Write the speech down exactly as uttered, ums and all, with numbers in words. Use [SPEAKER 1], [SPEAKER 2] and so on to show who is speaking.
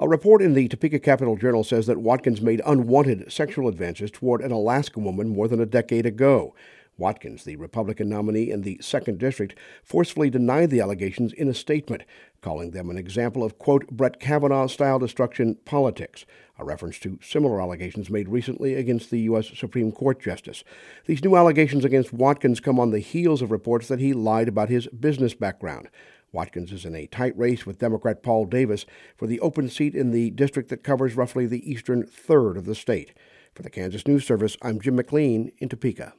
[SPEAKER 1] A report in the Topeka Capital Journal says that Watkins made unwanted sexual advances toward an Alaska woman more than a decade ago. Watkins, the Republican nominee in the second District, forcefully denied the allegations in a statement, calling them an example of, quote, Brett Kavanaugh-style destruction politics, a reference to similar allegations made recently against the U S Supreme Court justice. These new allegations against Watkins come on the heels of reports that he lied about his business background. Watkins is in a tight race with Democrat Paul Davis for the open seat in the district that covers roughly the eastern third of the state. For the Kansas News Service, I'm Jim McLean in Topeka.